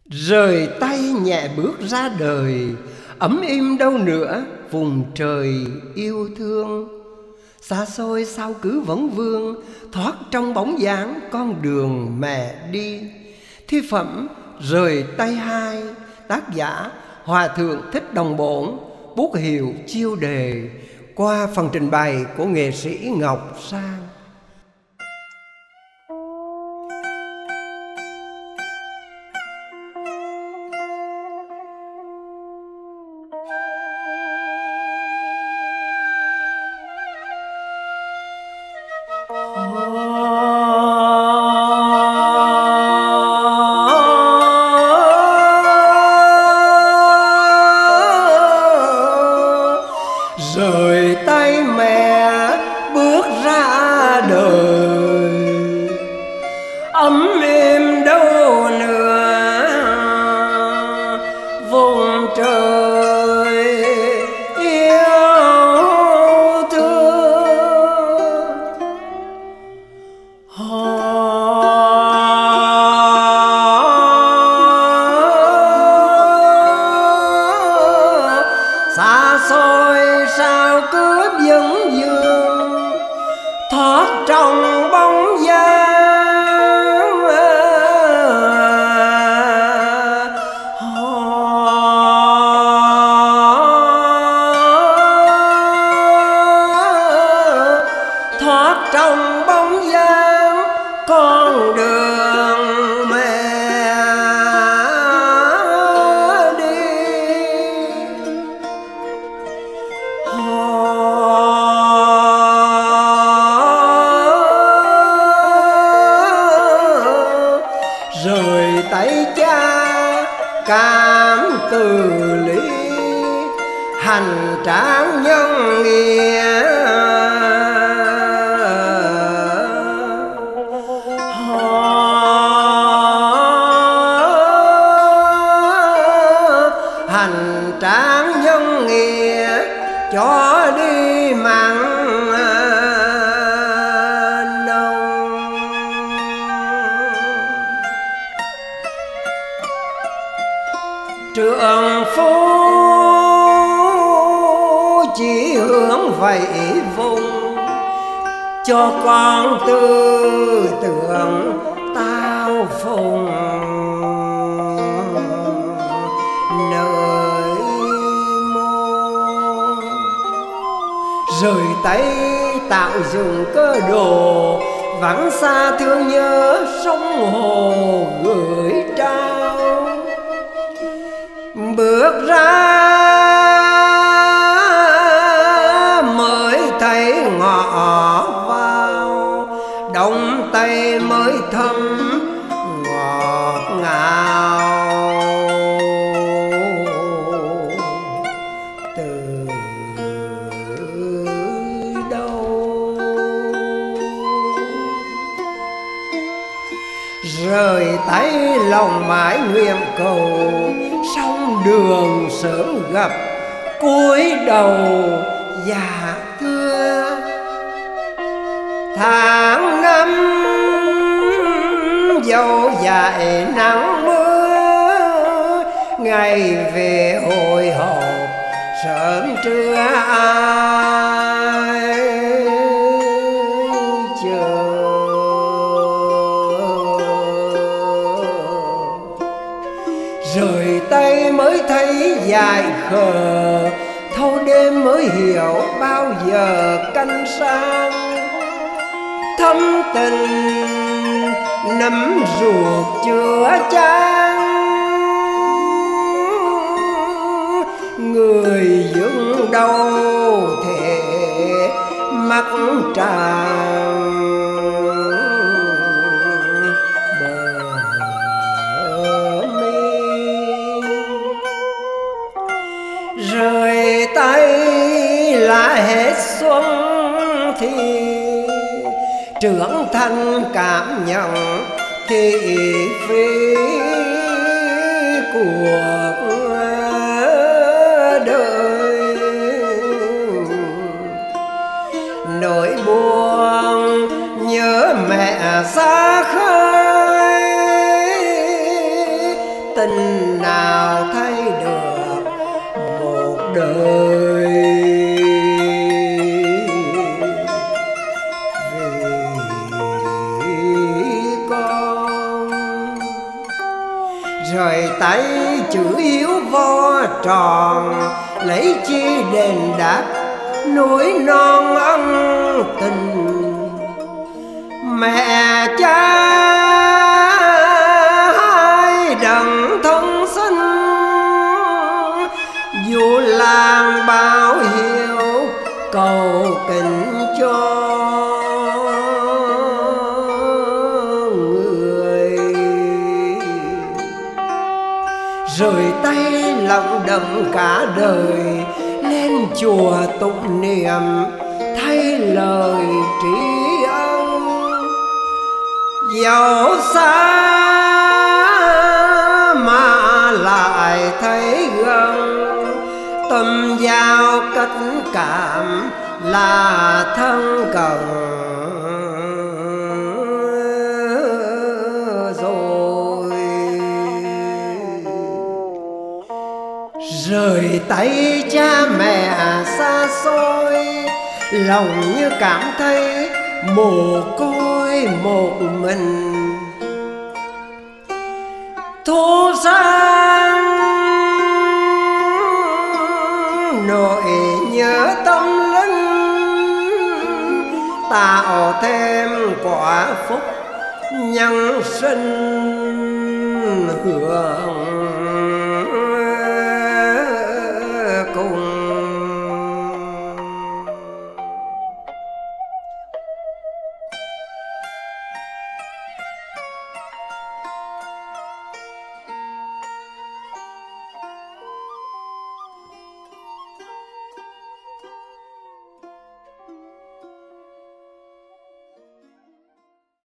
Rời tay nhẹ bước ra đời, ấm im đâu nữa vùng trời yêu thương. Xa xôi sao cứ vấn vương, thoát trong bóng dáng con đường mẹ đi. Thi phẩm Rời tay hai, tác giả Hòa thượng Thích Đồng Bổn, bút hiệu Chiêu Đề, qua phần trình bày của nghệ sĩ Ngọc Sang. Rời tay mẹ bước ra đời, ấm êm đâu nữa vùng trời yêu thương. Xa xôi sao cướp vấn vương, thoát trong bóng dáng thoát trong bóng dáng con đường mẹ đi. Rời tay cha cảm từ lý, hành tráng nhân nghĩa. Hành tráng nhân nghĩa cho đi mặn nồng. Trượng phu chỉ hướng vậy vùng, cho con tư tưởng tao phùng nơi môn. Rời tay tạo dựng cơ đồ, vắng xa thương nhớ sông hồ gửi trao. Bước ra mới thấy ngọ vào, đông tây mới thấm ngọt ngào. Từ đâu rời tay lòng mãi nguyện cầu, sông đường sớm gặp cúi đầu dạ thưa. Tháng năm dâu dại nắng mưa, ngày về hồi hộp sớm trưa ai chờ. Rời tay mới thấy dài khờ, thâu đêm mới hiểu bao giờ canh sang. Thâm tình nắm ruột chữa chan, người dưng đâu thể mắc tràn bờ mi. Rời tay là hết xuân thì trưởng thành cảm nhận thị phi cuộc đời. Nỗi buồn nhớ mẹ xa khơi, tình nào thay được một đời. Vì con rời tay chữ hiếu vo tròn, lấy chi đền đáp núi non ân tình. Mẹ cha hai đấng thân sinh, dù làng báo hiếu cầu kính cho người. Rời tay lặng đậm cả đời, lên chùa tụng niệm thay lời tri ân. Dẫu xa mà lại thấy gần, tâm giao cách cảm là thân cần rồi. Rời tay cha mẹ xa xôi, lòng như cảm thấy mồ côi một mình. Thu sang nỗi nhớ tâm linh, tạo thêm quả phúc nhân sinh hưởng